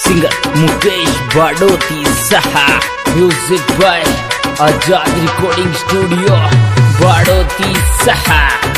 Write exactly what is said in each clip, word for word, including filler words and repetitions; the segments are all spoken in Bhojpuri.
सिंगर मुकेश बाडोती सहा, music by Azad recording studio बाडोती सहा।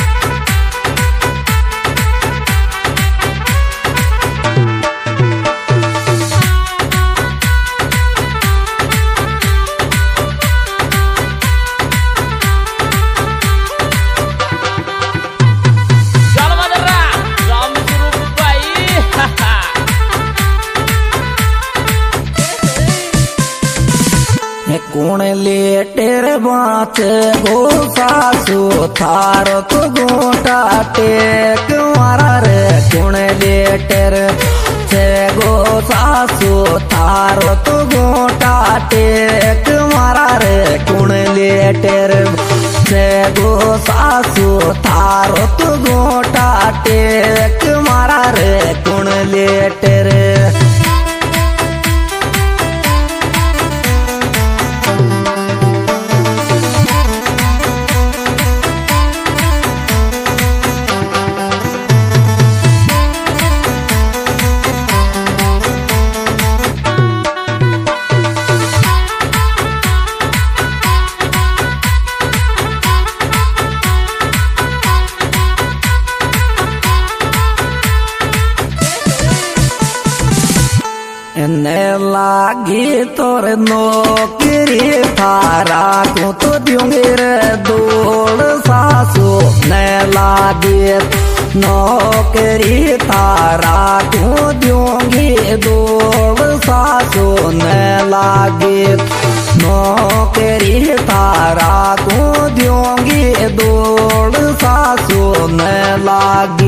कौन लेटेर बाँच गो सासू थारो तो गोटा टेक मारा रे। कौन लेटेर छे गो सासू थारो तो गोटा टेक मारा रे। कौन लेटेर छे गो सासू थारो तो गोटा टेक मारा रे। कौन लेटेर ने लागी तोर नौकरी थारा को तो दूंगी रे दौड़ सासू। ने लागी नौकरी थारा को दूंगी दौड़ सासू। ने लागी नौकरी थारा को दूंगी दौड़ सासू। ने लागी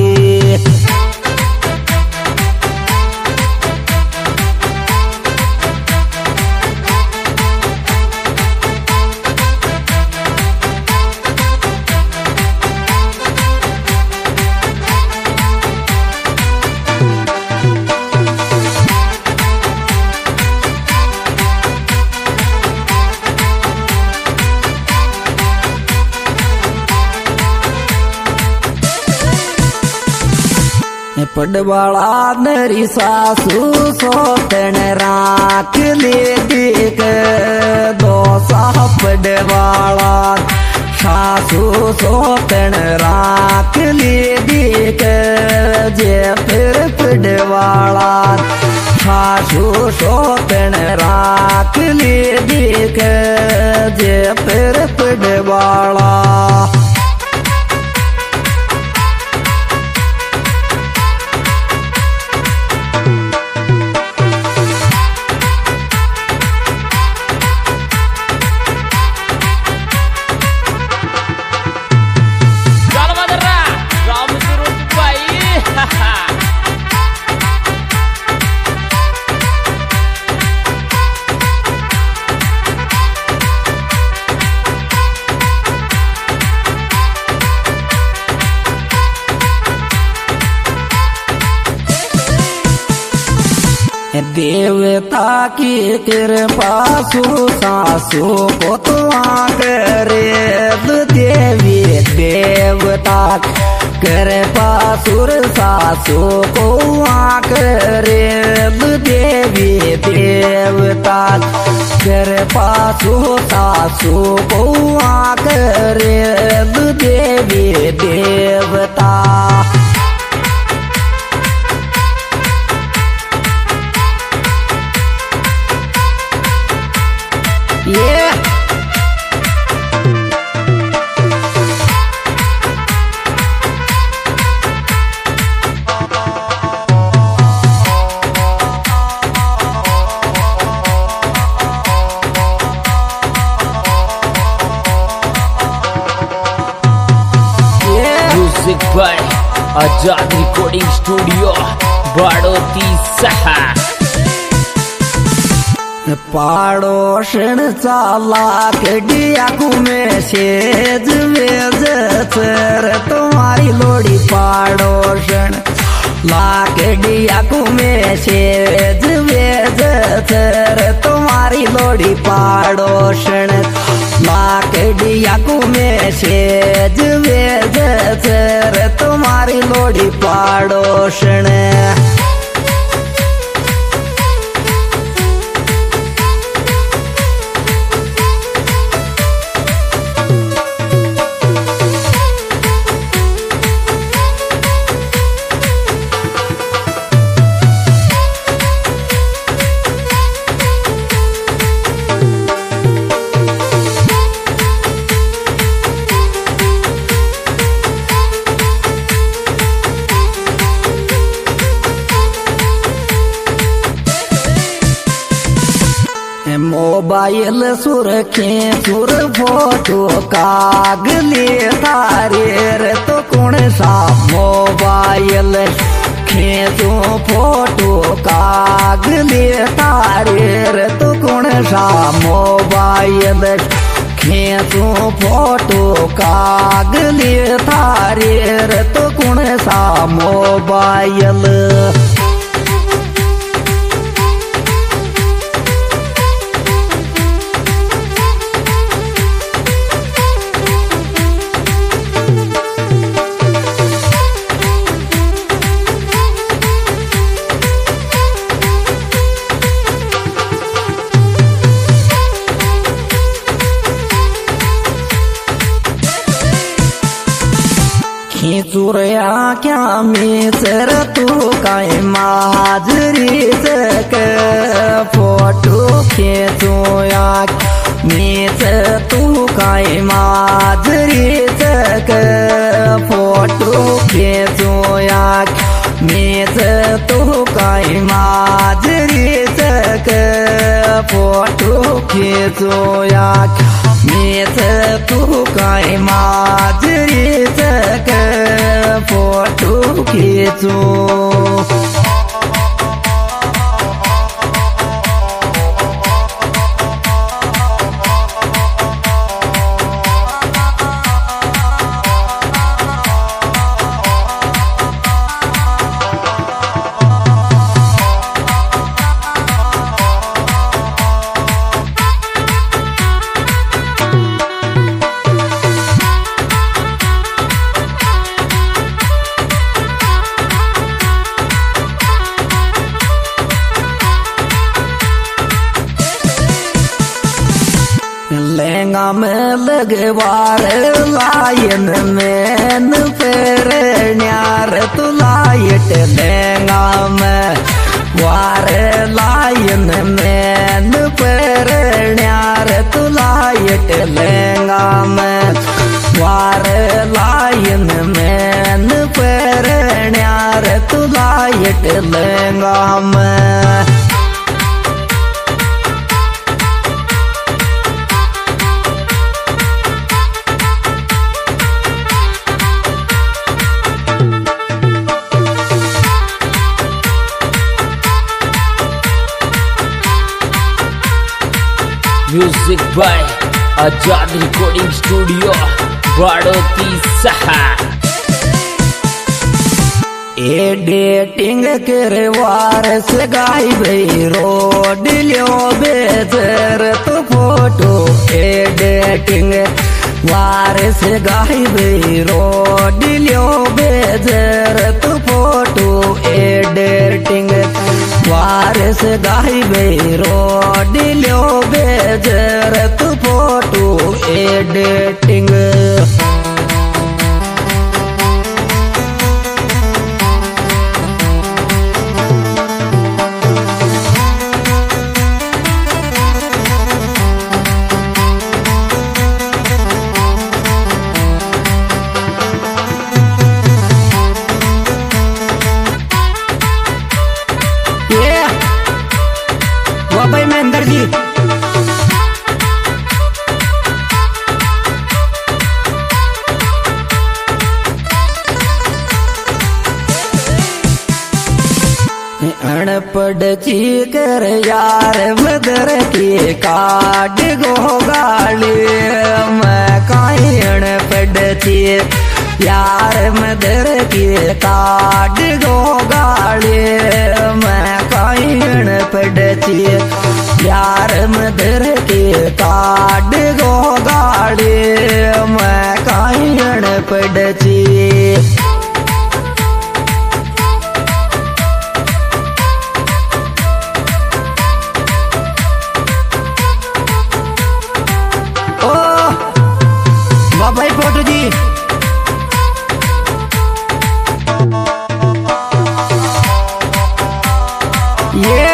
पडवाला नरी सासू सोतन राख ले देख दो साह पडवाला सासू सोतन राख ले देख जे फिर पडवाला सासू सोतन राख ले देख जे फिर पडवाला देवता की कृपा सु सासू को तो करे देवी देवता कृपा सुर सासू को करे देवी देवता कृपा सु सासू को करे देवी देवता। Yeah. Music by Azad recording studio बाडोती सहा। पाडोशन चाला कडिया घूमे सेज वेज तर तुम्हारी लोड़ी पाडोशन लाकडिया घूमे सेज वेज तर तुम्हारी लोड़ी पाडोशन लाकडिया घूमे सेज वेज तर तुम्हारी लोड़ी पाडोशन। मोबाइल सुरखे सुर फोटो कागले थारे रे तो कौन सा मोबाइल खींचो फोटो कागले थारे रे तो कौन सा मोबाइल खींचो फोटो कागले थारे रे तो कौन सा मोबाइल। खिचुरया क्या मिसर तू काय माजरी सक फोटो खिचोया मिस तू काय माजरी सक फोटो खिचोया मिस तू काय माजरी सक फोटो खिचोया मिस तू काय माजरी सक फोटो खींचो। लहंगा में लगवार लायन में फेर न्यार तू लाइट लहंगा में वार लायन में फेर न्यार तू लाइट लहंगा में वार लायन में फेर न्यार तू लाइट लहंगा में। Music by Azad recording studio बाड़ोती सहा। ए डेटिंग करवार से गाई भाई रोड लियो बेजर तो फोटो ए डेटिंग वार से गाई भाई रोड लियो बेजर तो फोटो ए डेटिंग वार से गाई भाई रोड लियो बेजर तो फोटो ए डेटिंग। भाई महेंद्र जी अनपढ़ कर यार मदर की काट गो गाली मैं काई अनपढ़ यार मदर की काट गो गाली मैं काई अनपढ़ यार मदर की काट गो गाली मैं काई अनपढ़। भाई फोटो जी ये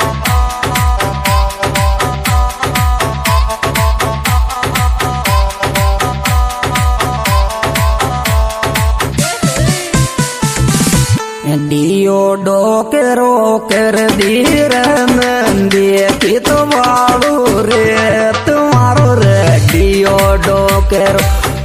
दियो डोकर रोकर धीर नंदी की तो बाड़ू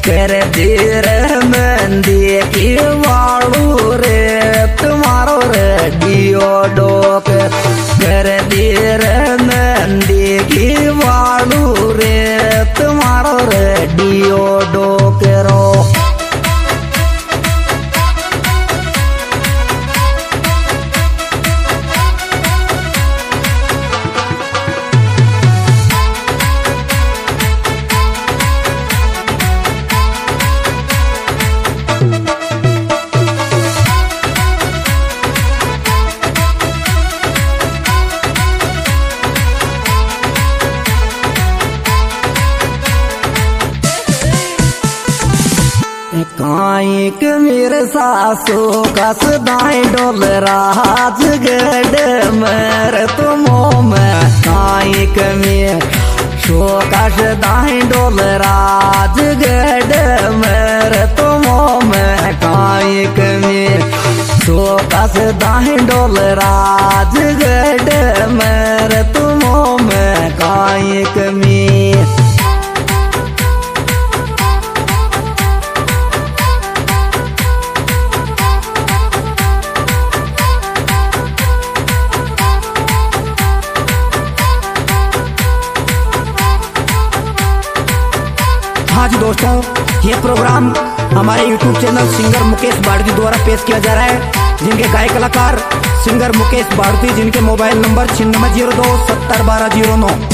कर देर मेहंदी की वालू रे तुम्हारो रेडियो डोक कर देर मेहंदी की वालू रे तुम्हारो रेडियो डोक रो काइक मेरे सासू कस दाई डोल राज गड मेरे तुमो में काइक में शोकस दाई डोल राज गड मेरे तुमो में काइक में शोकस दाई डोल राज गड मेरे तुमो में काइक में हाँ जी दोस्तों, ये प्रोग्राम हमारे यूट्यूब चैनल सिंगर मुकेश बाड़ती द्वारा पेश किया जा रहा है, जिनके गायक कलाकार सिंगर मुकेश बाड़ती, जिनके मोबाइल नंबर छिन्नवे जीरो दो सत्तर बारह जीरो नौ।